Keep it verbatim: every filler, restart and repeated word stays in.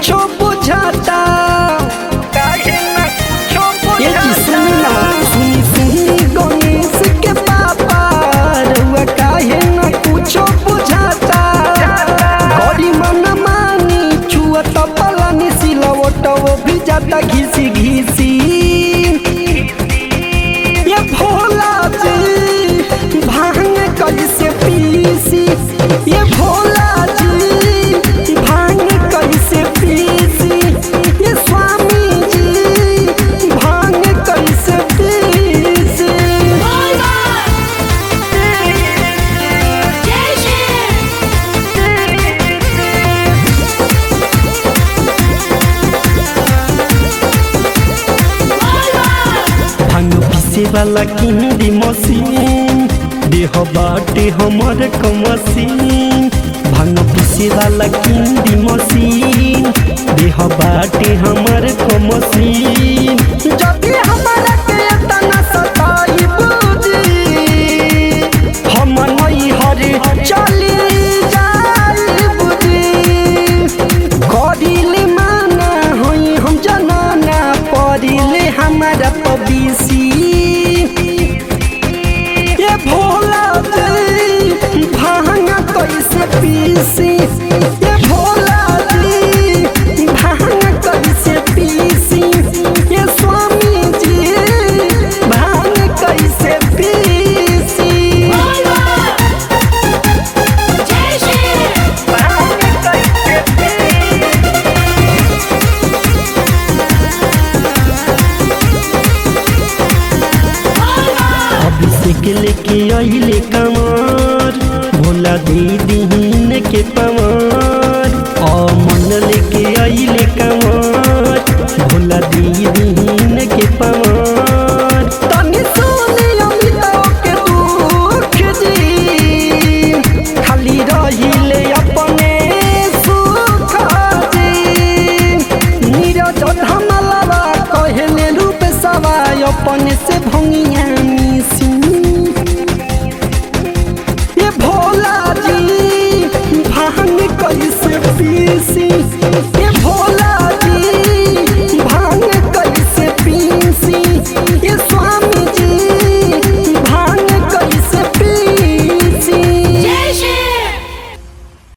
कुछो बुझाता काहे ना कुछो ये जी सुनी ना सुनी सुनी गणेश के पापा रउआ काहे ना कुछो बुझाता गड़ी मन मानी छुआ तो पलानी सिलवट वो भी जाता घिसी घिसी ये भोला जी भांग कैसे पीसी ये भोला जी भांग कैसे पीसी ये स्वामी जी भांग कैसे पीसी भांग पीसे वाला किंदी मशीन देह बाटे हमर कमसीन भांग पीसे वाला किंदी मशीन देह बाटे हमर कमसीन जदी हमारा के तना सताई बुझी हम नहीं हरे चली जाई बुझी करिले माना होई हम जनाना परिले हमारा पबीसी ये भोला जी भांग कैसे पीसी ये भोला जी भांग कैसे पीसी ये स्वामी जी भांग कैसे पीसी भांग कैसे पीसी अभिषेक लेके आइले कमर भोला दी दीन के पवन